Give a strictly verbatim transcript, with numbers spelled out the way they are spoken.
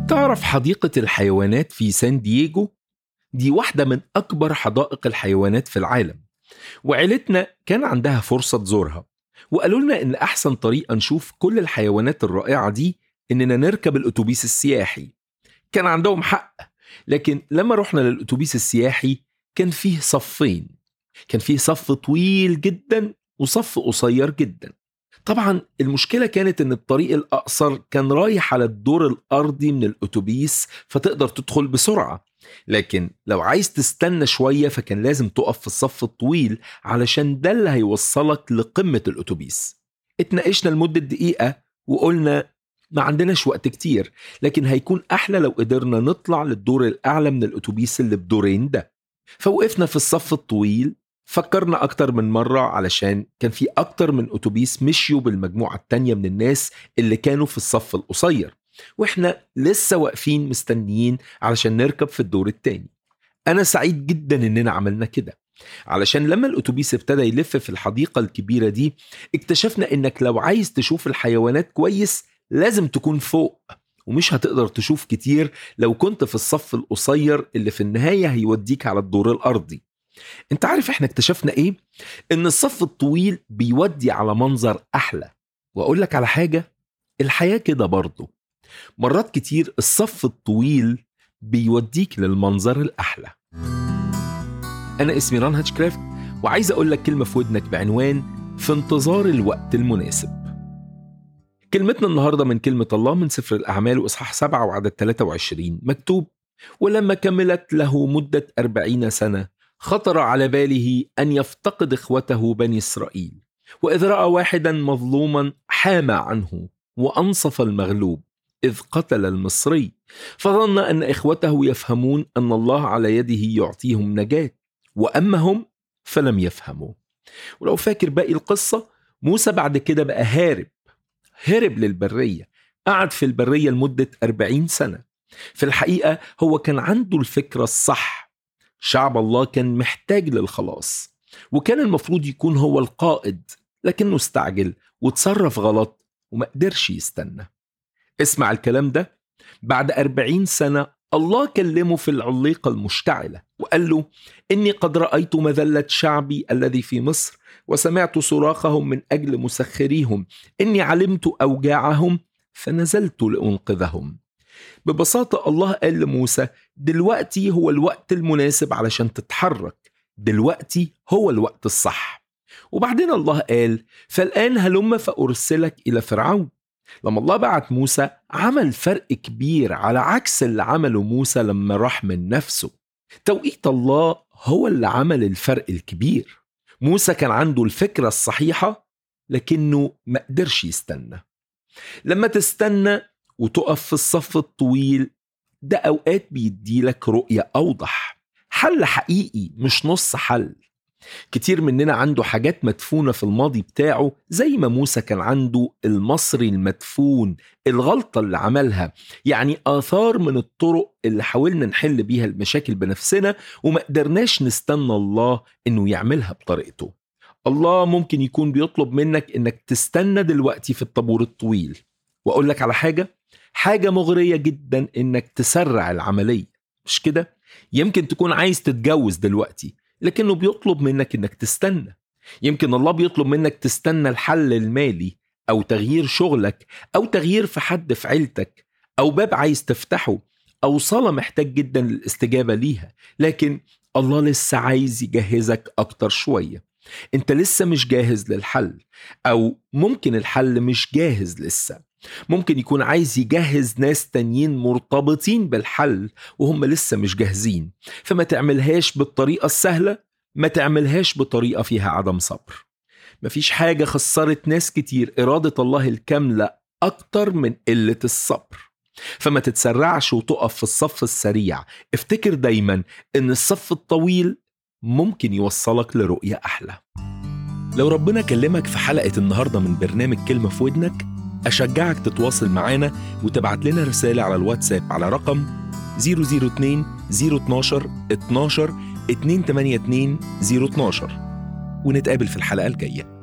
تعرف حديقة الحيوانات في سان دييغو؟ دي واحدة من أكبر حدائق الحيوانات في العالم، وعيلتنا كان عندها فرصة تزورها، وقالوا لنا إن أحسن طريقة نشوف كل الحيوانات الرائعة دي إننا نركب الأتوبيس السياحي. كان عندهم حق، لكن لما رحنا للأتوبيس السياحي كان فيه صفين، كان فيه صف طويل جدا وصف قصير جدا. طبعا المشكلة كانت إن الطريق الأقصر كان رايح على الدور الأرضي من الأتوبيس، فتقدر تدخل بسرعة، لكن لو عايز تستنى شوية فكان لازم تقف في الصف الطويل علشان ده اللي هيوصلك لقمة الأتوبيس. اتناقشنا لمدة دقيقة وقلنا ما عندناش وقت كتير، لكن هيكون أحلى لو قدرنا نطلع للدور الأعلى من الأتوبيس اللي بدورين ده. فوقفنا في الصف الطويل، فكرنا أكتر من مرة علشان كان في أكتر من أتوبيس مشيوا بالمجموعة التانية من الناس اللي كانوا في الصف القصير، وإحنا لسه واقفين مستنيين علشان نركب في الدور التاني. أنا سعيد جدا إننا عملنا كده، علشان لما الأتوبيس ابتدى يلف في الحديقة الكبيرة دي اكتشفنا إنك لو عايز تشوف الحيوانات كويس لازم تكون فوق، ومش هتقدر تشوف كتير لو كنت في الصف القصير اللي في النهاية هيوديك على الدور الأرضي. انت عارف احنا اكتشفنا ايه؟ ان الصف الطويل بيودي على منظر احلى. واقول لك على حاجة، الحياة كده برضو، مرات كتير الصف الطويل بيوديك للمنظر الاحلى. انا اسمي ران هاتشكرافت، وعايز اقول لك كلمة في ودنك بعنوان في انتظار الوقت المناسب. كلمتنا النهاردة من كلمة الله من سفر الأعمال وإصحاح سبعة وعدد ثلاثة وعشرين، مكتوب: ولما كملت له مدة أربعين سنة خطر على باله أن يفتقد إخوته بني إسرائيل، وإذ رأى واحدا مظلوما حام عنه وأنصف المغلوب إذ قتل المصري، فظن أن إخوته يفهمون أن الله على يده يعطيهم نجاة، وأما هم فلم يفهموا. ولو فاكر باقي القصة، موسى بعد كده بقى هارب هرب للبرية، قعد في البرية لمدة أربعين سنة. في الحقيقة هو كان عنده الفكرة الصح، شعب الله كان محتاج للخلاص، وكان المفروض يكون هو القائد، لكنه استعجل وتصرف غلط وما قدرش يستنى. اسمع الكلام ده، بعد أربعين سنة الله كلمه في العليقة المشتعلة وقال له: إني قد رأيت مذلة شعبي الذي في مصر، وسمعت صراخهم من أجل مسخريهم، إني علمت أوجاعهم فنزلت لأنقذهم. ببساطة الله قال لموسى: دلوقتي هو الوقت المناسب علشان تتحرك، دلوقتي هو الوقت الصح. وبعدين الله قال: فالآن هلم فأرسلك إلى فرعون. لما الله بعت موسى عمل فرق كبير على عكس اللي عمله موسى لما راح من نفسه. توقيت الله هو اللي عمل الفرق الكبير. موسى كان عنده الفكرة الصحيحة، لكنه ما قدرش يستنى. لما تستنى وتقف في الصف الطويل ده أوقات بيديلك رؤية أوضح، حل حقيقي مش نص حل. كتير مننا عنده حاجات مدفونة في الماضي بتاعه، زي ما موسى كان عنده المصري المدفون، الغلطة اللي عملها، يعني آثار من الطرق اللي حاولنا نحل بيها المشاكل بنفسنا وما قدرناش نستنى الله إنه يعملها بطريقته. الله ممكن يكون بيطلب منك إنك تستنى دلوقتي في الطابور الطويل. وأقول لك على حاجة، حاجة مغرية جدا إنك تسرع العملية، مش كده؟ يمكن تكون عايز تتجوز دلوقتي، لكنه بيطلب منك إنك تستنى. يمكن الله بيطلب منك تستنى الحل المالي، أو تغيير شغلك، أو تغيير في حد في عيلتك، أو باب عايز تفتحه، أو صلاة محتاج جدا للاستجابة ليها، لكن الله لسه عايز يجهزك أكتر شوية. انت لسه مش جاهز للحل، أو ممكن الحل مش جاهز لسه. ممكن يكون عايز يجهز ناس تانيين مرتبطين بالحل وهم لسه مش جاهزين. فما تعملهاش بالطريقة السهلة، ما تعملهاش بطريقة فيها عدم صبر. مفيش حاجة خسرت ناس كتير إرادة الله الكاملة أكتر من قلة الصبر. فما تتسرعش وتقف في الصف السريع. افتكر دايما إن الصف الطويل ممكن يوصلك لرؤية أحلى. لو ربنا كلمك في حلقة النهاردة من برنامج كلمة في ودنك، أشجعك تتواصل معانا وتبعت لنا رسالة على الواتساب على رقم صفر صفر اتنين صفر اتناشر اتناشر اتنين تمانية اتنين صفر اتناشر، ونتقابل في الحلقة الجاية.